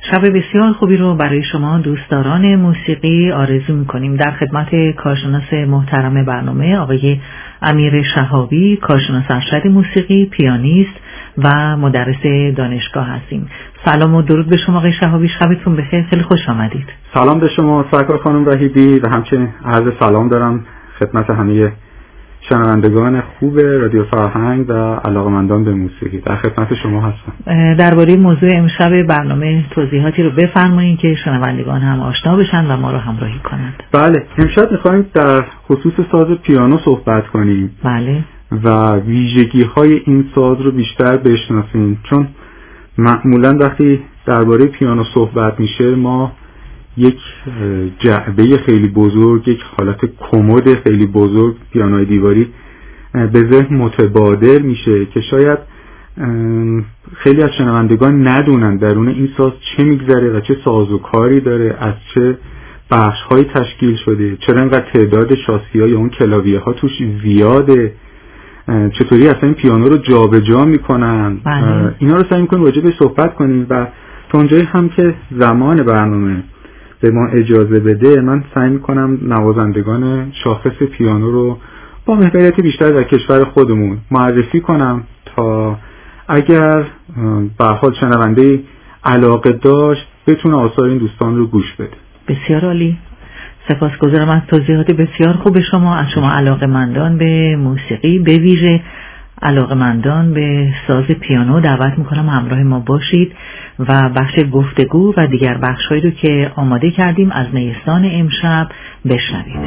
شب بسیار خوبی رو برای شما دوستداران موسیقی آرزو می‌کنیم. در خدمت کارشناس محترم برنامه آقای امیر شهابی، کارشناس ارشد موسیقی، پیانیست و مدرس دانشگاه هستیم. سلام و درود به شما آقای شهابی، شبتون بخیر، خیلی خوش آمدید. سلام به شما سرکار خانم وحیدی و همچنین عرض سلام دارم خدمت همه شنوندگان خوب رادیو فرهنگ و علاقمندان به موسیقی. در خدمت شما هستم. درباره موضوع امشب برنامه توضیحاتی رو بفرمایید که شنوندگان هم آشنا بشن و ما رو همراهی کنند. بله، امشب می‌خوایم در خصوص ساز پیانو صحبت کنیم. بله. و ویژگی‌های این ساز رو بیشتر بشناسیم، چون معمولاً وقتی درباره پیانو صحبت میشه ما یک جعبه خیلی بزرگ، یک حالت کمد خیلی بزرگ پیانوی دیواری به ذهن متبادر میشه که شاید خیلی از شنوندگان ندونن درون این ساز چه میگذره و چه سازوکاری داره، از چه بخش‌هایی تشکیل شده، چرا اینقدر تعداد شاسی‌ها یا اون کلاویه‌ها توش زیاده، چطوری اصلا این پیانو رو جابجا میکنن. اینا رو سعی می‌کنیم راجع بهش صحبت کنیم و تا اونجایی هم که زمان برنامه به ما اجازه بده من سعی میکنم نوازندگان شاخص پیانو رو با محوریت بیشتر در کشور خودمون معرفی کنم تا اگر به هر حال شنونده علاقه داشت بتونه آثار این دوستان رو گوش بده. بسیار عالی، سپاسگزارم از توضیحات بسیار خوب شما. از شما علاقه‌مندان به موسیقی، به ویژه علاقه‌مندان به ساز پیانو دعوت میکنم همراه ما باشید و بخش گفتگو و دیگر بخش‌هایی رو که آماده کردیم از نیستان امشب بشنوید.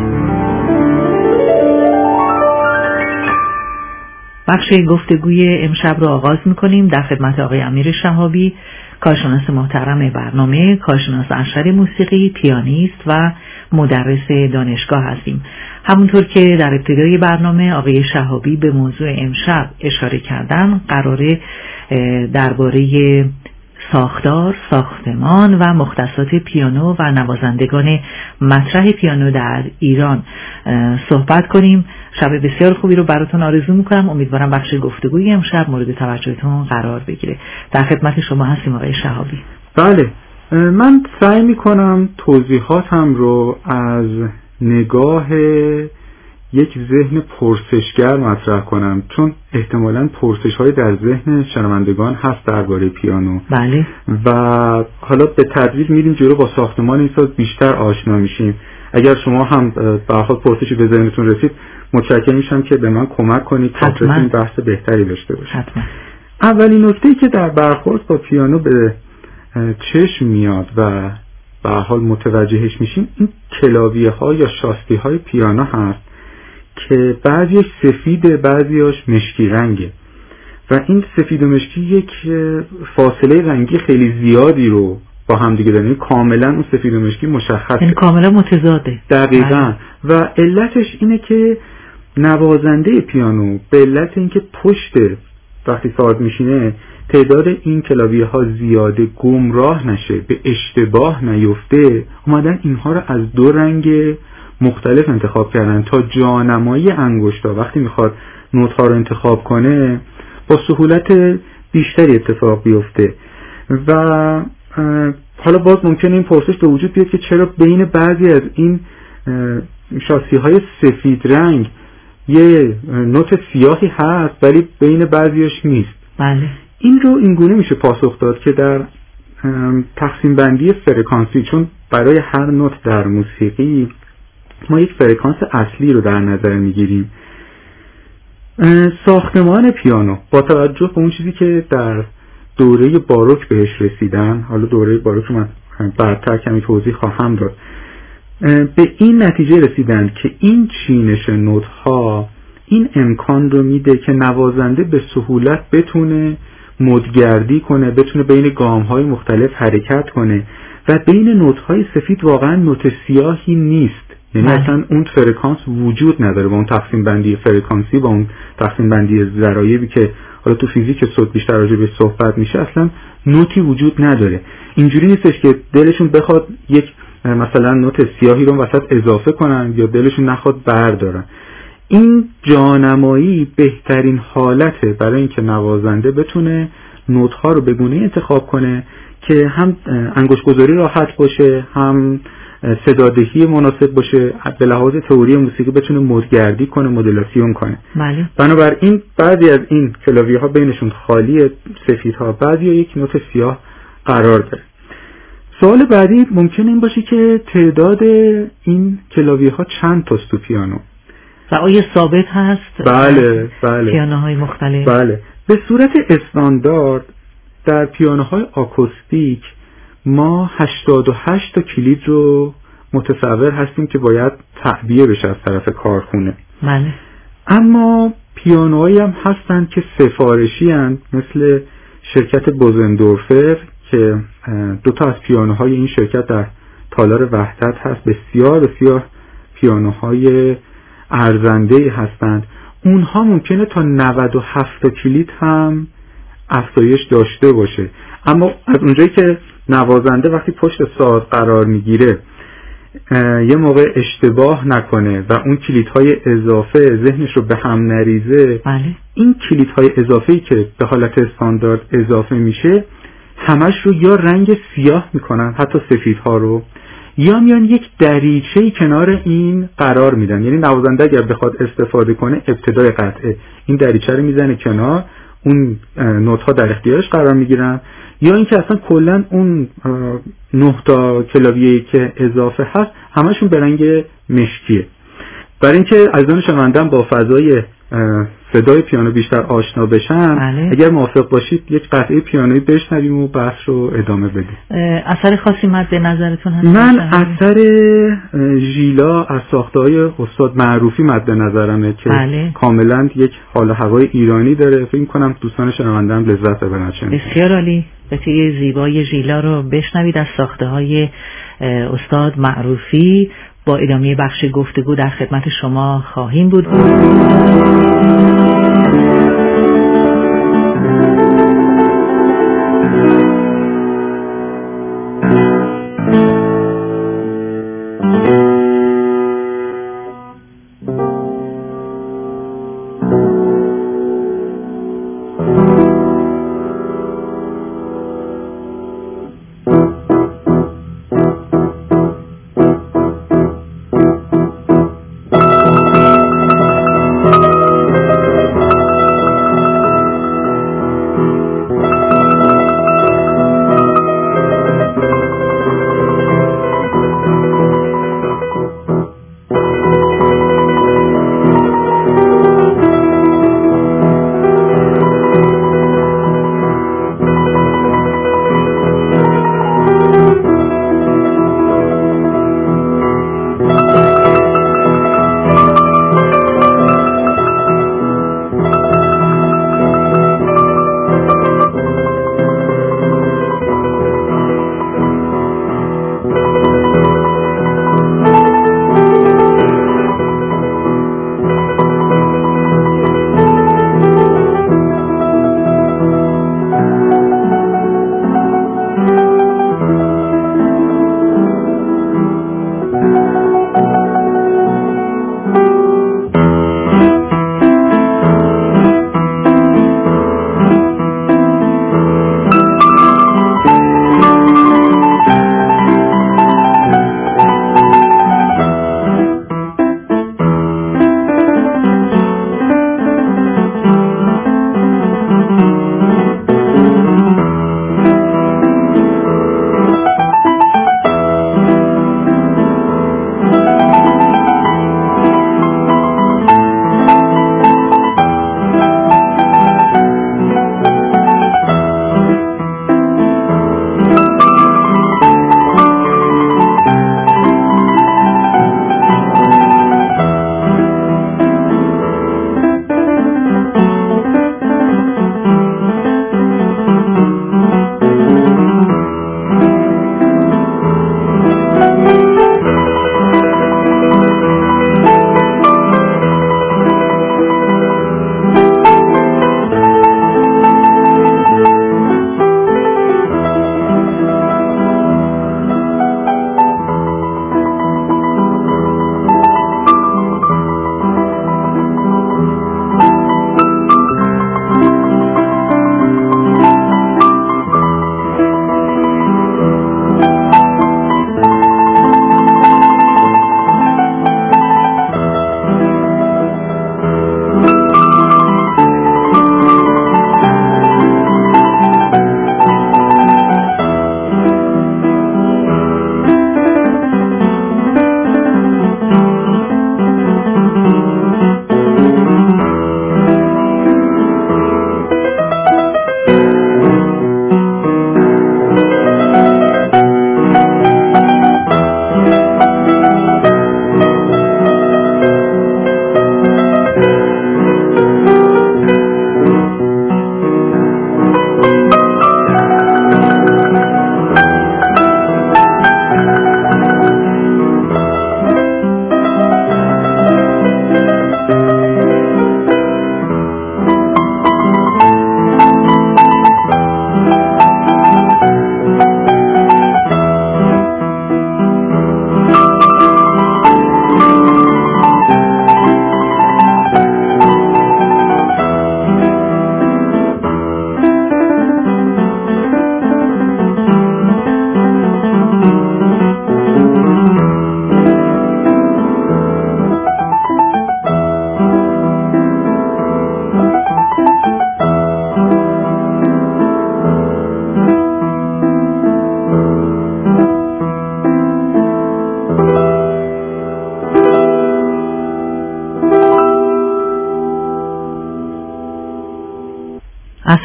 بخش گفتگوی امشب رو آغاز میکنیم. در خدمت آقای امیر شهابی، کارشناس محترم برنامه، کارشناس ارشد موسیقی، پیانیست و مدرس دانشگاه هستیم. همونطور که در ابتدای برنامه آقای شهابی به موضوع امشب اشاره کردن، قراره درباره ساختار، ساختمان و مختصات پیانو و نوازندگان مطرح پیانو در ایران صحبت کنیم. شب بسیار خوبی رو براتون آرزو میکنم. امیدوارم بخش گفتگوی امشب مورد توجهتون قرار بگیره. در خدمت شما هستیم آقای شهابی. بله، من سعی میکنم توضیحاتم رو از نگاه یک ذهن پرسشگر مطرح کنم، چون احتمالاً پرسش‌های در ذهن شنوندگان هست درباره پیانو. بله. و حالا به تدریج میریم جلو، با ساختمان این ساز بیشتر آشنا میشیم. اگر شما هم به هر حال پرسشی به ذهنتون رسید متشکرم میشم که به من کمک کنید تا بتونیم بحث بهتری داشته باشیم. حتما. اولین نکته‌ای که در برخورد با پیانو به چشم میاد و به هر حال متوجهش میشیم این کلاویه‌ها یا شاستی‌های پیانو هست که بعضیش سفیده، بعضیاش مشکی رنگه و این سفید و مشکی یک فاصله رنگی خیلی زیادی رو با هم دیگه دارن. کاملا اون سفید و مشکی مشخصه، این کاملا متضاده. دقیقاً. و علتش اینه که نوازنده پیانو به علت اینکه پشت وقتی ساز میشینه تعداد این کلاویه ها زیاده گمراه نشه، به اشتباه نیفته، اومدن اینها رو از دو رنگ مختلف انتخاب کردن تا جانمایی انگشتا وقتی میخواد نوت ها رو انتخاب کنه با سهولت بیشتری اتفاق بیفته. و حالا باز ممکنه این پرسش به وجود بیاد که چرا بین بعضی از این شاسی های سفید رنگ یه نوت سیاهی هست ولی بین بعضیش نیست. بله. این رو اینگونه میشه پاسخ داد که در تقسیم بندی فرکانسی، چون برای هر نوت در موسیقی ما یک فرکانس اصلی رو در نظر میگیریم. ساختمان پیانو با توجه به اون چیزی که در دوره باروک بهش رسیدن، حالا دوره باروک رو من بعدتر کمی توضیح خواهم داد، به این نتیجه رسیدن که این چینش نوت‌ها این امکان رو میده که نوازنده به سهولت بتونه مدگردی کنه، بتونه بین گام‌های مختلف حرکت کنه و بین نوت‌های سفید واقعا نوت سیاهی نیست. یعنی اصلا اون فرکانس وجود نداره با اون تقسیم بندی فرکانسی، با اون تقسیم بندی ضرایبی که حالا تو فیزیک صوت بیشتر راجع به صحبت میشه، اصلا نوتی وجود نداره. اینجوری نیستش که دلشون بخواد یک مثلا نوت سیاهی رو وسط اضافه کنن یا دلشون نخواد بردارن. این جانمایی بهترین حالته برای اینکه نوازنده بتونه نوت‌ها رو به گونه‌ای انتخاب کنه که هم انگشت‌گذاری راحت باشه، هم صدادهی مناسب باشه، به لحاظ تئوری موسیقی بتونه مدگردی کنه، مدولاسیون کنه. بله. بنابراین بعضی از این کلاویه ها بینشون خالی سفیدها، بعضی یک نوت سیاه قرار داره. سوال بعدی ممکنه این باشه که تعداد این کلاویه ها چند تاست تو پیانو و آیا ثابت هست؟ بله. پیانوهای مختلف. بله. به صورت استاندارد در پیانوهای آکوستیک ما 88 تا کلید رو متصور هستیم که باید تعبیه بشه از طرف کارخونه. بله. اما پیانوهایی هم هستن که سفارشی هستن، مثل شرکت بوزندورفر که 2 تا از پیانوهای این شرکت در تالار وحدت هست، بسیار پیانوهای ارزنده هستند. اونها ممکنه تا 97 تا کلید هم افزایش داشته باشه، اما از اونجایی که نوازنده وقتی پشت ساز قرار میگیره یه موقع اشتباه نکنه و اون کلیدهای اضافه ذهنش رو به هم نریزه، بله. این کلیدهای اضافه‌ای که به حالت استاندارد اضافه میشه همش رو یا رنگ سیاه میکنن، حتی سفیدها رو، یا میان یک دریچه‌ای کنار این قرار میدن. یعنی نوازنده اگر بخواد استفاده کنه ابتدای قطعه این دریچه رو میزنه کنار، اون نوت‌ها در اختیارش قرار میگیرن، یا اینکه اصلا کلا اون 9 تا کلاویه‌ای که اضافه هست همشون به رنگ مشکیه. برای اینکه عزیزان شنونده‌ام با فضای صدای پیانو بیشتر آشنا بشن، بله. اگر موافق باشید یک قطعه پیانویی بشنویم و بحث رو ادامه بدیم. اثر خاصی مد نظرتون هست؟ من اثر ژیلا از ساخته‌های استاد معروفی مد نظرمه که بله. کاملا یک حال و هوای ایرانی داره. فکر می‌کنم دوستان شنونده‌ام لذت ببرن. بسیار عالی. قطعه زیبای ژیلا رو بشنوید از ساخته‌های استاد معروفی. با ادامه بخش گفتگو در خدمت شما خواهیم بود.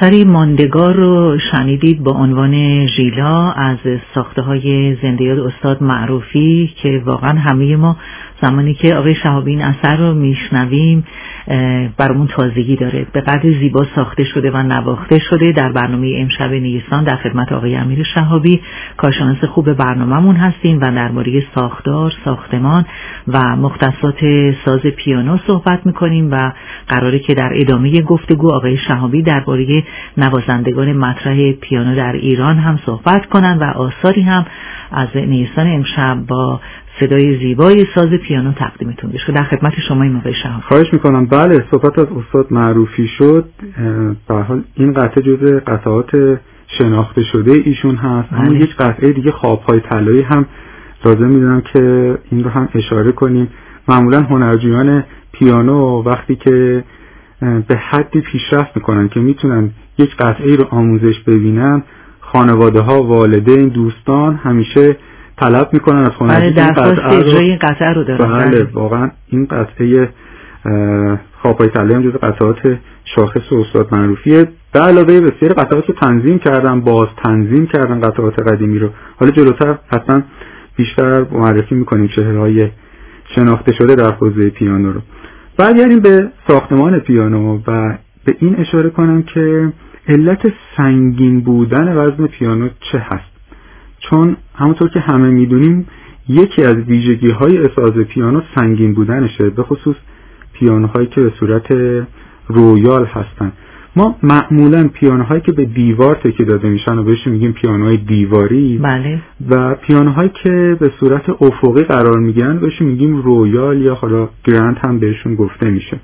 اثری ماندگار رو شنیدید با عنوان ژیلا از ساخته‌های زنده یاد استاد معروفی که واقعا همه ما زمانی که آقای شهابی این اثر رو میشنویم برامون تازگی داره. به قدر زیبا ساخته شده و نواخته شده. در برنامه امشب نیستان در خدمت آقای امیر شهابی کارشناس خوب برنامه‌مون هستیم و درباره ساختار، ساختمان و مختصات ساز پیانو صحبت می‌کنیم و قراره که در ادامه گفتگو آقای شهابی درباره نوازندگان مطرح پیانو در ایران هم صحبت کنند و آثاری هم از نیستان امشب با صدای زیبای ساز پیانو تقدیمتون بشه. در خدمت شما این آقای شهابی. خواهش میکنم. بله، صحبت از استاد معروفی شد. به هر حال این قطعه جزء قطعات شناخته شده ایشون هست. اما یک قطعه دیگه خواب‌های طلایی هم لازم میدونم که این رو هم اشاره کنیم. معمولا هنرجویان پیانو وقتی که به حدی پیشرفت میکنن که میتونن یک قطعه رو آموزش ببینن، خانواده ها، والدین، دوستان همیشه طلب میکنن از هنرجویان درخواست اجرای قطعه رو دارن. بله، واقعا این قطعه خواب‌های طلایی هم جز قطعات شاخص استاد معروفیه. به علاوه بسیار قطعات رو تنظیم کردن، باز تنظیم کردن قطعات قدیمی رو. حالا جلوتر حتما بیشتر معرفی میکنیم چهره‌های شناخته شده در حوزه پیانو رو. برگردیم به ساختمان پیانو و به این اشاره کنم که علت سنگین بودن وزن پیانو چه هست. چون همونطور که همه میدونیم یکی از ویژگی‌های ساز پیانو سنگین بودنشه، به خصوص پیانوهایی که به صورت رویال هستن. ما معمولا پیانوهایی که به دیوار تکیه داده میشن و بهش میگیم پیانوهای دیواری. بله. و پیانوهایی که به صورت افقی قرار میگیرن بهش میگیم رویال یا حالا گرند هم بهشون گفته میشه.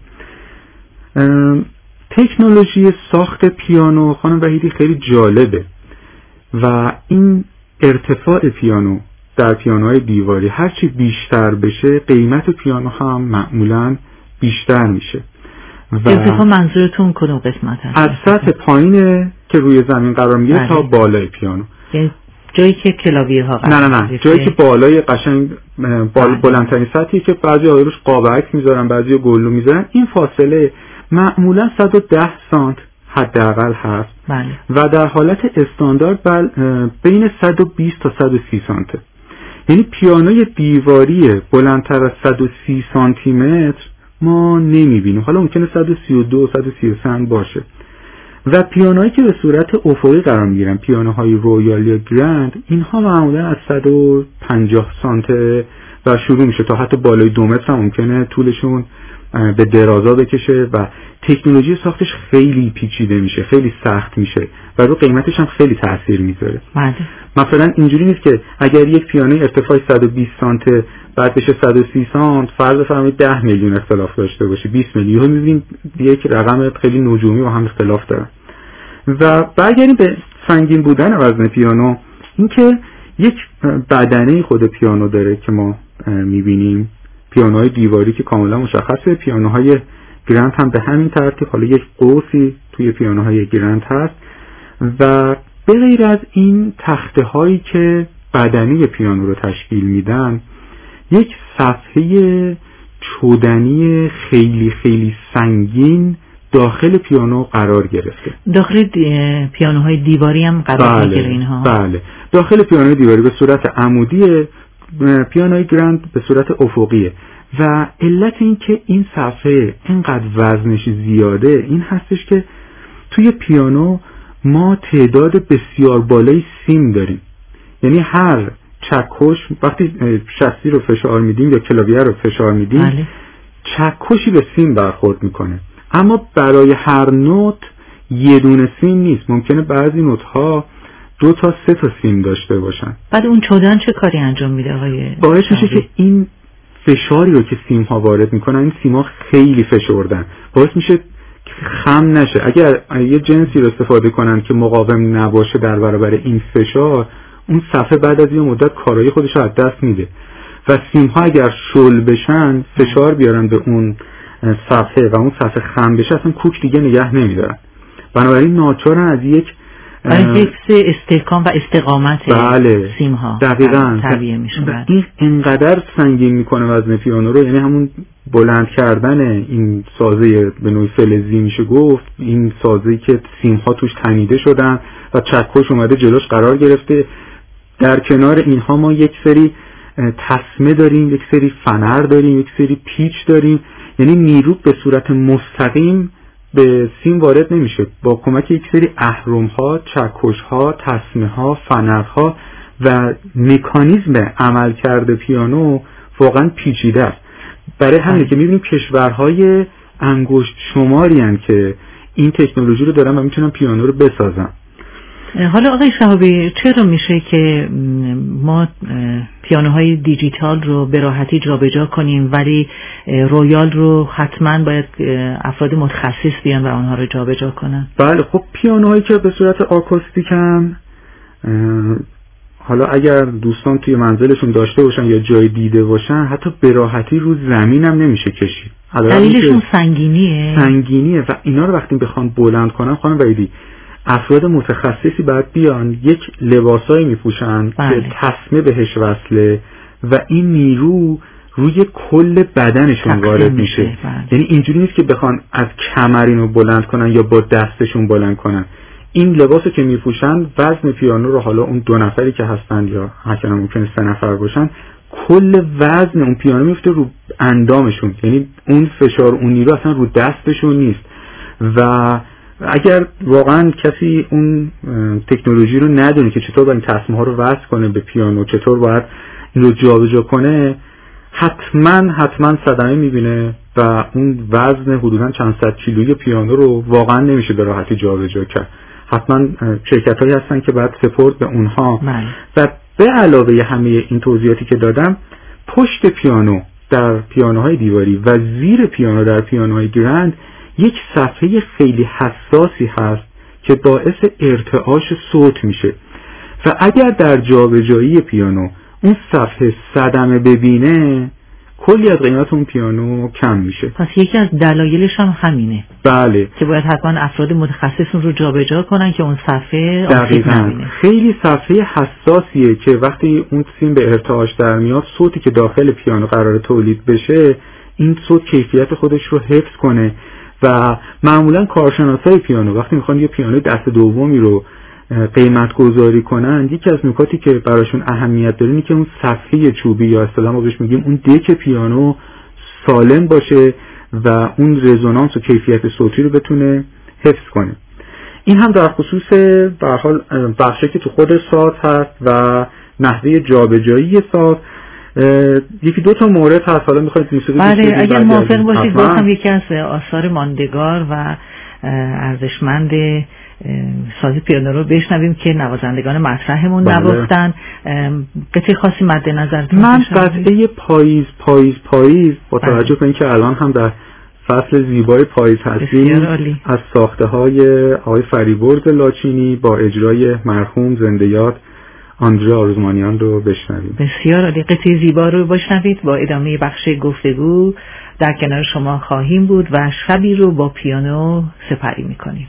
تکنولوژی ساخت پیانو خانم وحیدی خیلی جالبه و این ارتفاع پیانو در پیانوهای دیواری هرچی بیشتر بشه قیمت پیانو هم معمولا بیشتر میشه. ارتفاع منظورتون کدوم قسمت هست؟ از سطح پایینه که روی زمین قرار میگیره تا بالای پیانو. یعنی جایی که کلاویه ها قرار نه جایی که بالای قشنگ بلندترین سطحی که بعضی ها روش قابعک میذارن، بعضی ها گلو میذارن. این فاصله معمولا 110 سانت حداقل هست. بله. و در حالت استاندارد بین 120 تا 130 سانته. یعنی پیانوی دیواری بلندتر از 130 سانتی متر ما نمیبینیم. حالا ممکنه 132 133 باشه. و پیانوهایی که به صورت افقی قرار میگیرن، پیانوهای رویال یا گرند، اینها معمولا از 150 سانته و شروع میشه تا حتی بالای 2 متر هم ممکنه طولشون به درازا بکشه و تکنولوژی ساختش خیلی پیچیده میشه، خیلی سخت میشه و رو قیمتش هم خیلی تاثیر میذاره. مثلا اینجوری نیست که اگر یک پیانوی ارتفاع 120 سانت بعد بشه 130 سانت فرض فرمایید 10 میلیون اختلاف داشته باشه، 20 میلیون، میبینید یک رقم خیلی نجومی و هم اختلاف داره. و برگردیم به سنگین بودن وزن پیانو، اینکه یک بدنه خود پیانو داره که ما میبینیم، پیانوهای دیواری که کاملا مشخصه، پیانوهای گرند هم به همین ترتیب. حالا یک قوسی توی پیانوهای گرند هست و به غیر از این تخته هایی که بدنه پیانو رو تشکیل میدن، یک صفحه چوبی خیلی خیلی سنگین داخل پیانو قرار گرفته. داخل پیانوهای دیواری هم قرار میگیره اینها؟ بله، داخل پیانوهای دیواری به صورت عمودی، پیانوهای گرند به صورت افقیه. و علت این که این صفحه اینقدر وزنش زیاده این هستش که توی پیانو ما تعداد بسیار بالای سیم داریم. یعنی هر چکش وقتی شاسی رو فشار میدیم یا کلاویه رو فشار میدیم، بله، چکشی به سیم برخورد میکنه. اما برای هر نوت یه دونه سیم نیست، ممکنه بعضی نوت ها 2 تا 3 تا سیم داشته باشن. بعد اون چودن چه کاری انجام میده آقای؟ باعث میشه که این فشاری رو که سیم ها وارد میکنن، این سیم ها خیلی فشردن، باعث میشه خم نشه. اگر یه جنسی رو استفاده کنن که مقاوم نباشه در برابر این فشار، اون صفحه بعد از یه مدت کارایی خودش رو از دست میده و سیم ها اگر شل بشن، فشار بیارن به اون صفحه و اون صفحه خم بشه، اصلا کوک دیگه نگه نمیدارن. بنابراین ناچارن از یک حفظ استحکام و استقامت بله. سیم‌ها دقیقاً تربیه میشه. این انقدر سنگین میکنه وزن پیانو رو، یعنی همون بلند کردن این سازه به نوعی فلزی میشه گفت، این سازه‌ای که سیم‌ها توش تنیده شدن و چکش اومده جلوش قرار گرفته. در کنار اینها ما یک سری تسمه داریم، یک سری فنر داریم، یک سری پیچ داریم، یعنی نیرو به صورت مستقیم به سیم وارد نمیشه. با کمک یک سری اهرم‌ها، چکش‌ها، تسمه‌ها، فنرها و مکانیزم عملکرد پیانو واقعا پیچیده است. برای همین که می‌بینیم کشورهای انگشت شماری هستند که این تکنولوژی رو دارن و میتونن پیانو رو بسازن. حالا آقای شهابی، چرا میشه که ما پیانوهای دیجیتال رو به راحتی جابجا کنیم ولی رویال رو حتما باید افراد متخصص بیان و آنها رو جابجا کنن؟ بله، خب پیانوهایی که به صورت آکوستیکن، حالا اگر دوستان توی منزلشون داشته باشن یا جای دیده باشن، حتی به راحتی رو زمین هم نمیشه کشید. دلیلشون سنگینیه و اینا رو وقتی بخوان بلند کنن، خانم وحیدی، افراد متخصصی باید بیان یک لباسایی میپوشن که تسمه بهش وصله و این نیرو روی کل بدنشون وارد میشه. یعنی اینجوری نیست که بخوان از کمر اینو بلند کنن یا با دستشون بلند کنن. این لباسو که میپوشن، وزن پیانو رو، حالا اون 2 نفری که هستن یا احیانا ممکنه 3 نفر باشن، کل وزن اون پیانو میفته رو اندامشون، یعنی اون فشار، اون نیرو اصلا رو دستشون نیست. و اگر واقعا کسی اون تکنولوژی رو ندونه که چطور باید این تسمه ها رو وصل کنه به پیانو، چطور باید این رو جابجا کنه، حتما صدمه میبینه و اون وزن حدوداً چند صد کیلویی پیانو رو واقعا نمیشه به راحتی جابجا کرد. حتما شرکت‌هایی هستن که باید سپورت به اونها. و به علاوه همه این توضیحاتی که دادم، پشت پیانو در پیانوهای دیواری و زیر پیانو در پیانوهای گرند یک صفحه خیلی حساسی هست که باعث ارتعاش صوت میشه و اگر در جابجایی پیانو اون صفحه صدمه ببینه، کلی از قیمت اون پیانو کم میشه. پس یکی از دلایلش هم همینه. بله، که باید حتما افراد متخصص اون رو جابجا کنن که اون صفحه دقیقاً خیلی صفحه حساسیه که وقتی اون سیم به ارتعاش در میاد، صوتی که داخل پیانو قرار تولید بشه، این صوت کیفیت خودش رو حفظ کنه. و معمولا کارشناسای پیانو وقتی میخوان یه پیانو دست دومی رو قیمت گذاری کنن، یکی از نکاتی که براشون اهمیت داره اینه که اون صفحه چوبی یا اصطلاحاً ما بهش میگیم اون دک پیانو سالم باشه و اون رزونانس و کیفیت صوتی رو بتونه حفظ کنه. این هم در خصوص به هر حال بخشی که تو خود ساز هست و نحوه جابجایی ساز. یکی 2 تا مورد هست، حالا میخواید موسیقی بله اگر موافق باشید باز هم یکی از آثار ماندگار و ارزشمند ساز پیانو رو بشنویم که نوازندگان مطرحمون نواختن. قطعه خاصی مد نظرتون؟ من قطعه پاییز با توجه به اینکه الان هم در فصل زیبای پاییز هستیم، از ساخته های آقای فریبرز لاچینی با اجرای مرحوم زنده یاد آندره آرزومانیان رو بشنویم. بسیار عالی، قطعه زیبا رو بشنوید. با ادامه بخش گفتگو در کنار شما خواهیم بود و شبی رو با پیانو سپری میکنیم.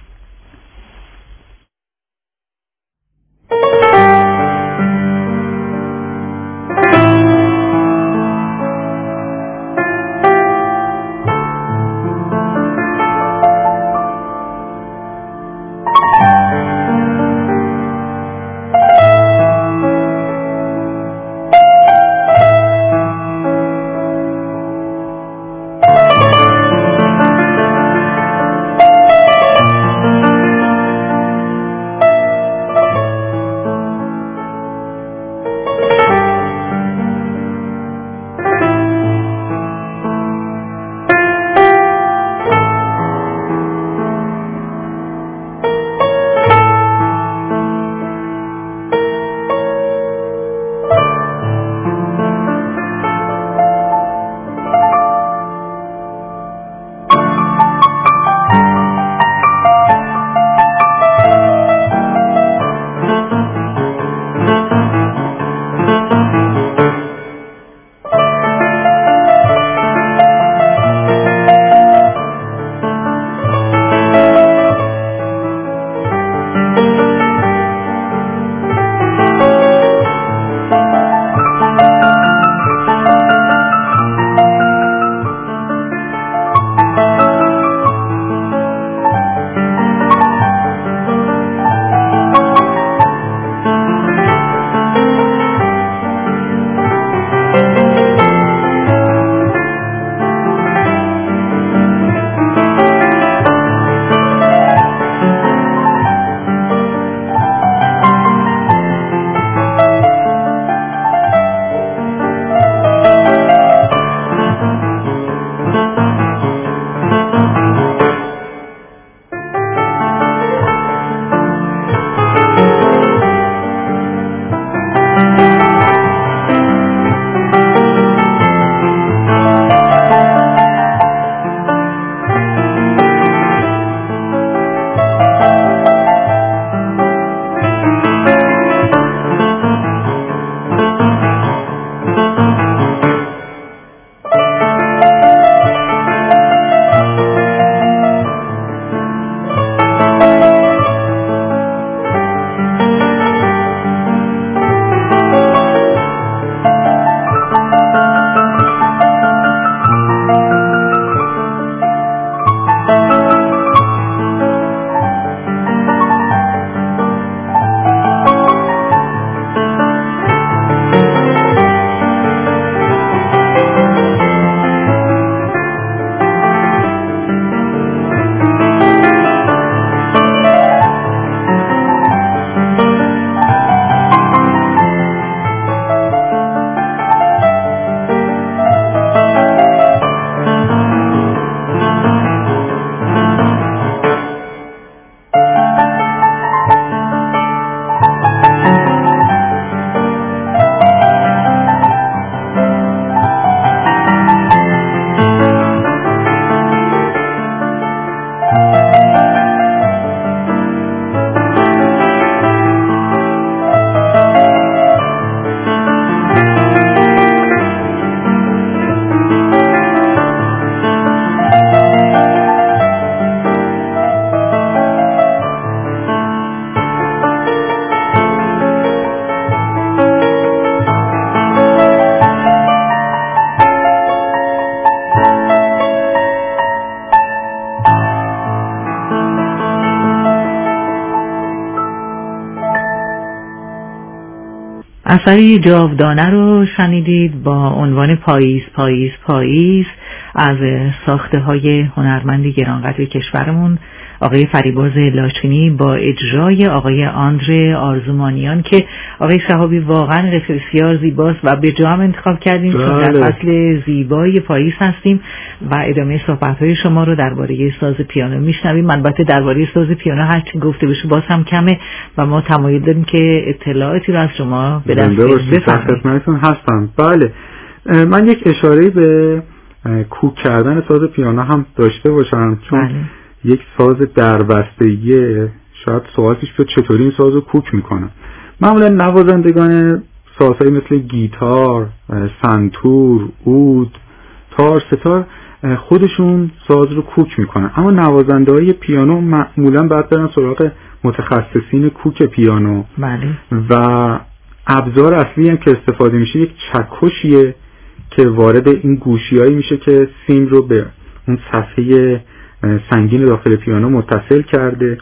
اثری جاودانه رو شنیدید با عنوان پاییز پاییز پاییز از ساخته های هنرمند گرانقدر کشورمون آقای فریبرز لاچینی با اجرای آقای آندره آرزومانیان که آقای شهابی واقعا بسیار زیباست و به جا هم انتخاب کردیم چون در فصل زیبای پاییز هستیم و ادامه صحبت‌های شما رو درباره ساز پیانو میشنویم. البته درباره ساز پیانو هر چی گفته بشه باز هم کمه و ما تمایل داریم که اطلاعاتی رو از شما به دست بیاریم. هستم. بله، من یک اشاره‌ای به کوک کردن ساز پیانو هم داشته باشم چون یک ساز دربستگیه. شاید سوال پیش بیاد چطوری این ساز رو کوک میکنن. معمولا نوازندگان سازهایی مثل گیتار، سنتور، عود، تار، ستار خودشون ساز رو کوک میکنن، اما نوازنده‌های پیانو معمولا باید برن سراغ متخصصین کوک پیانو. بله. و ابزار اصلی هم که استفاده میشه یک چکشیه که وارد این گوشیایی میشه که سیم رو به اون صفحه سنگین داخل پیانو متصل کرده.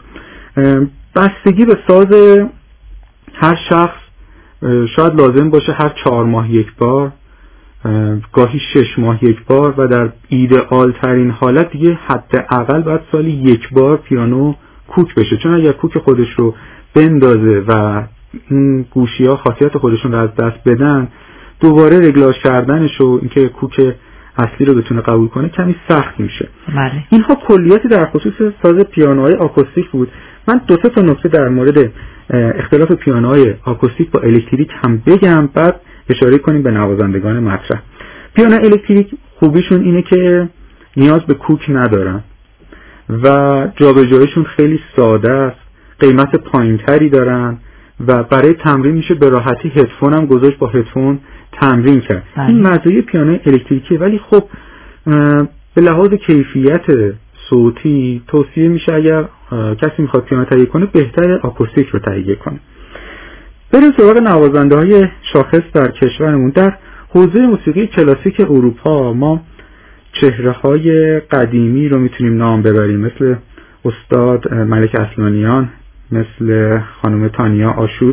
بستگی به ساز هر شخص شاید لازم باشه هر 4 ماه یک بار، گاهی 6 ماه یک بار و در ایدئال ترین حالت دیگه حداقل باید سالی یک بار پیانو کوک بشه، چون اگر کوک خودش رو بندازه و این گوشی‌ها خاصیت خودشون رو از دست بدن، دوباره رگلاژ کردنش و اینکه کوک اصلی رو بتونه قبول کنه کمی سخت میشه. بله. اینها کلیاتی در خصوص ساز پیانوهای آکوستیک بود. من 2 تا نکته در مورد اختلاف پیانوهای آکوستیک با الکتریک هم بگم، بعد اشاره کنیم به نوازندگان مطرح. پیانو الکتریک خوبیشون اینه که نیاز به کوک ندارن و جابجاییشون خیلی ساده است، قیمت پایینتری دارن و برای تمرین میشه به راحتی هدفون هم گذاشت، با هدفون تمرین کرد. این مزایای پیانو الکتریکیه، ولی خب به لحاظ کیفیت صوتی توصیه میشه اگر کسی میخواد پیانو تهیه کنه بهتر آکوستیک رو تهیه کنه. بریم سراغ نوازنده‌های شاخص در کشورمون. در حوزه موسیقی کلاسیک اروپا ما چهره‌های قدیمی رو میتونیم نام ببریم، مثل استاد ملک اصلانیان، مثل خانم تانیا آشوت،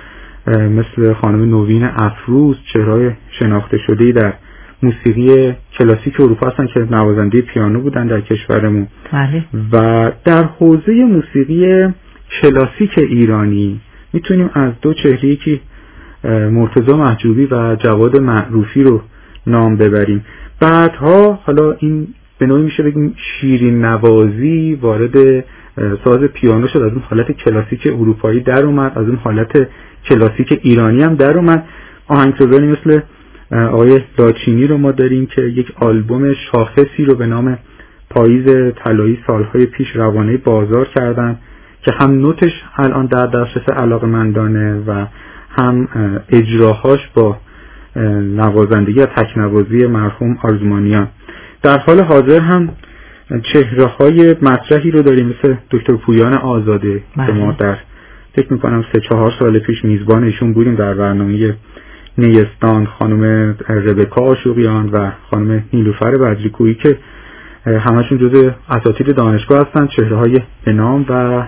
مثل خانم نوین افروز، چهره‌های شناخته شده‌ای در موسیقی کلاسیک اروپا هستن که نوازنده پیانو بودن در کشورمون. بله. و در حوزه موسیقی کلاسیک ایرانی میتونیم از 2 چهره‌ای که مرتضی محجوبی و جواد معروفی رو نام ببریم. بعدها حالا این به نوعی میشه بگیم شیرین نوازی وارد ساز پیانو شد، از اون حالت کلاسیک اروپایی در اومد، از اون حالت کلاسیک ایرانی هم در اومد. آهنگسازانی مثل آقای لاچینی رو ما داریم که یک آلبوم شاخصی رو به نام پاییز طلایی سالهای پیش روانه بازار کردن که هم نوتش الان در دسترس علاقه‌مندانه و هم اجراهاش با نوازندگی و تکنوازی مرحوم آرزومانیان. در حال حاضر هم چهره‌های مطرحی رو داریم مثل دکتر پویان آزاده که ما در فکر می‌کنم 3-4 سال پیش میزبان ایشون بودیم در برنامه نیستان، خانم ربکا آشوقیان و خانم نیلوفر بدریکویی که همشون جزء اساتید دانشگاه هستن، چهره‌های به نام و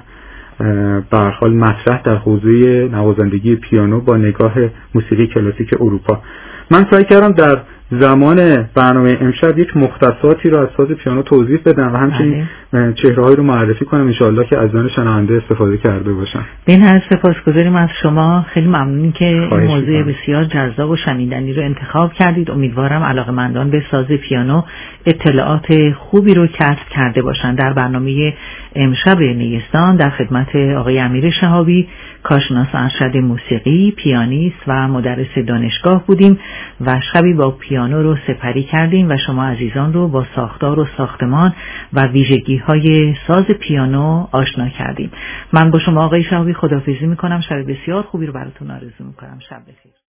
به هر حال مطرح در حوزه نوازندگی پیانو با نگاه موسیقی کلاسیک اروپا. من سعی کردم در زمان برنامه امشب یک مختصاتی رو از ساز پیانو توضیح بدم و همچنین چهره‌هایی رو معرفی کنم، انشاءالله که از آن شنونده استفاده کرده باشن. این هر سپاسگزاریم از شما، خیلی ممنونیم که این موضوع بسیار جذاب و شنیدنی رو انتخاب کردید. امیدوارم علاقه‌مندان به ساز پیانو اطلاعات خوبی رو کسب کرده باشن. در برنامه امشب نیستان در خدمت آقای امیر شهابی، کارشناس ارشد موسیقی، پیانیست و مدرس دانشگاه بودیم و شبی با پیانو رو سپری کردیم و شما عزیزان رو با ساختار و ساختمان و ویژگی‌های ساز پیانو آشنا کردیم. من با شما آقای شهابی خداحافظی می‌کنم. شب بسیار خوبی رو براتون آرزو می‌کنم. شب بخیر.